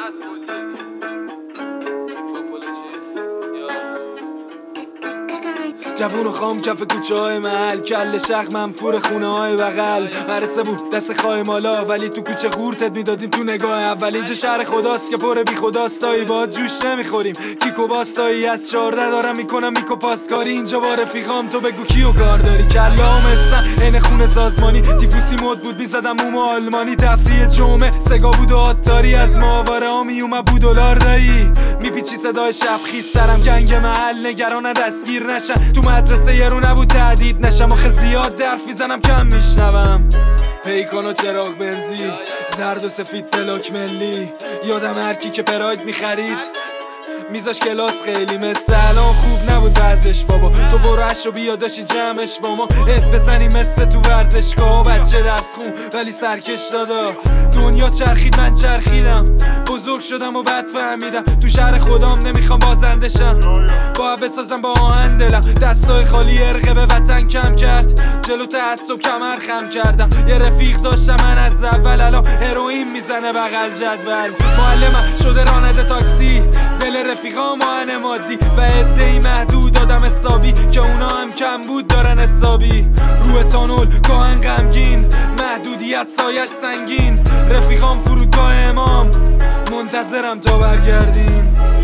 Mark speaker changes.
Speaker 1: جوون و خام کف کوچه های محل، کل شق منفور خونه های بغل. مرسه بود دست خواهی مالا، ولی تو کوچه خورتت میدادیم تو نگاه اول. اینجا شهر خداست که پر بی خداست، تایی با جوش نمیخوریم کیکو باستایی. از 14 دارم میکنم میکو پاسکاری، اینجا با رفیقام تو بگو کیو کار داری. کلام هستن این خونه سازمانی، تیفوسی مد بود میزدم موم آلمانی. تفریح جمعه سگا بود و آتاری، از ماهواره ها میومد بود دلار دایی. میپیچی صدای شب خیز سرم، گنگ محل نگران دستگیر نشن. تو مدرسه یه رو نبود تهدید نشم، آخه زیاد درف میزنم کم میشنوم. پیکان و چراغ بنزی، زرد و سفید پلاک ملی. یادم هرکی که پراید میخرید میذاش کلاس خیلی مثل الان خوب نبود وضعش بابا. تو برو و بیا داشتی جمعش با ما ات بزنی مثل تو ورزشگاه. بچه درس خون ولی سرکش دادا، دنیا چرخید من چرخیدم. بزرگ شدم و بعد فهمیدم تو شهر خودم نمیخوام بازنده شم. باید بسازم با آهن دلم، دستای خالی ارقه به وطن کم کرد. جلو تعصب کمر خم کردم، یه رفیق داشتم من از اول، الان هروئین میزنه بغل جدول. معلمم شده راننده تاکسی، دل رفیقام آهن مادی و عده‌ای محدود آدم حسابی که اونا هم کم بود دارن حسابی. روی تانول کاهن غمگین، محدودیت سایش سنگین. رفیقام فرودگاه امام منتظرم تا برگردین.